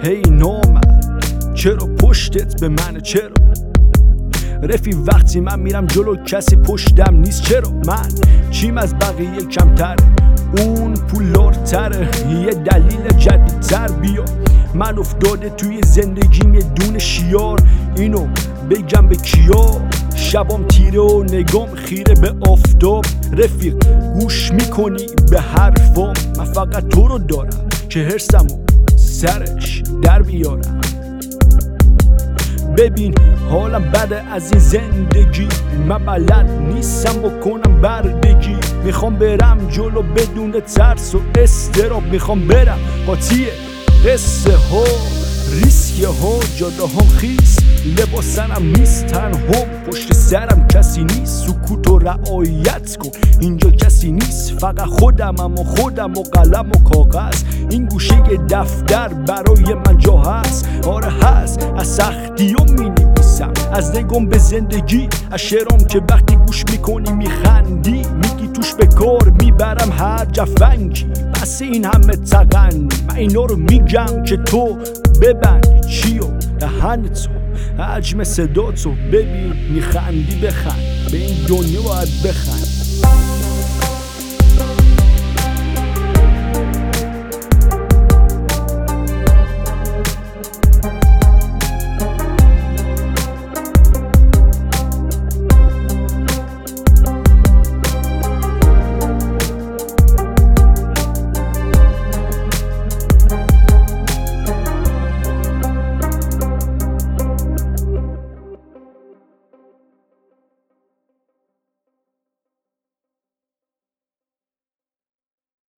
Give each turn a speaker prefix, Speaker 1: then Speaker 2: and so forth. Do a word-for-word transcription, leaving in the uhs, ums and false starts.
Speaker 1: هی نامرد چرا پشتت به من؟ چرا رفی وقتی من میرم جلو کسی پشتم نیست؟ چرا من چیم از بقیه کمتره؟ اون پولارتره، یه دلیل جدیدتر بیا. من افتاده توی زندگیم یه دونه شیار، اینو بگم به کیا؟ شبام تیره و نگام خیره به آفتاب. رفیق گوش میکنی به حرفام؟ من فقط تو رو دارم که حرسمو سرش در بیارم. ببین حالم بده از این زندگی، من بلد نیستم بکنم بردگی. میخوام برم جلو بدون ترس و استراب، میخوام برم قاطی قصه ها ریسکه ها. جاده هم خیس لباسنم نیست تنها، پشت سرم کسی نیست، سکوت و رعایت کن اینجا کسی نیست، فقط خودم اما خودم و قلم و کاغذ. این گوشه دفتر برای من جا هست، آره هست. از سختی ها می نویسم، از نگام به زندگی، از شعرام که وقتی گوش میکنی میخندی، میگی توش به کار میبرم هر جفنگی. پس این همه تقنی من اینا رو میگم که تو ببندی چی و دهنتو، حجم صداتو ببین میخندی بخند، به این دنیا باید بخند.